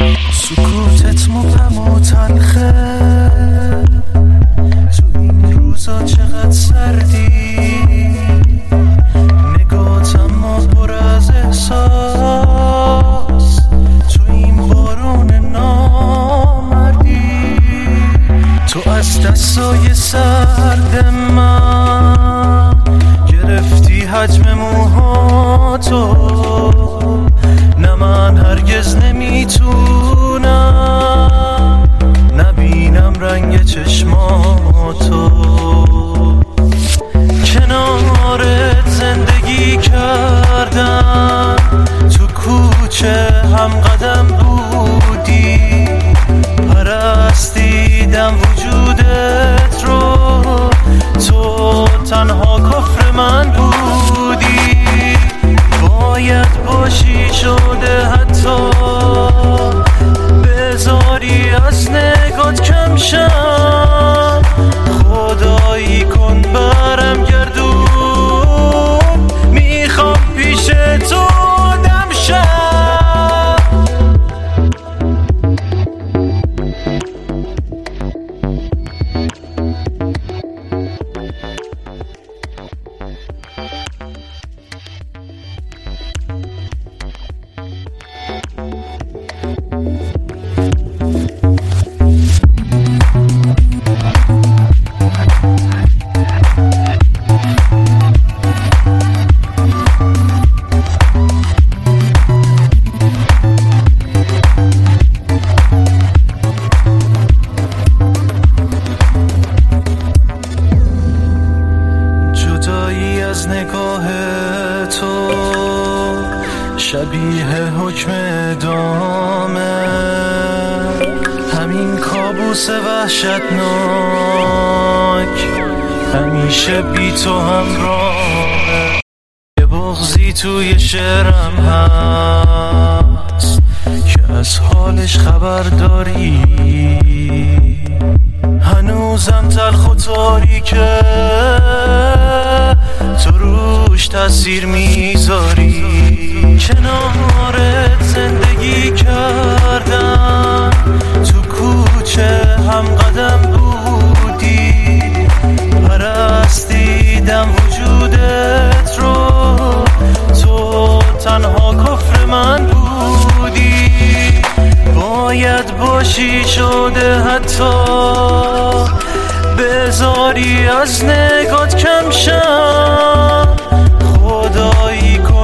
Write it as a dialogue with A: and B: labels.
A: سکوتت مبهم و تلخه، تو این روزا چقدر سردی، نگات اما پر از احساس، تو این بارون نامردی، تو از دستای سرد من گرفتی حجم موهاتو، نه من هرگز نمیتونم نبینم رنگ چشماتو، کنارت زندگی کردم، تو کوچه هم قدم بودی، پرستیدم وجودت رو، تو تنها کفر من بودی، باید باشی شده حتی بذاری از نگات کم شم، خدایی کن برم گردون، میخوام پیش تو دم شم. از نگاه تو شبیه حکم اعدامه، همین کابوس وحشتناک همیشه بی تو همراهه، یه بغضی توی شعرم هست که از حالش خبر داری، هنوزم تلخ و تاریکه تو روش تاثیر میذاری، کنارت زندگی کردم، تو کوچه هم قدم بودی، پرستیدم وجودت رو، تو تنها کفر من بودی، باید باشی شده حتی بذاری از نگات کم شم، خدایی کن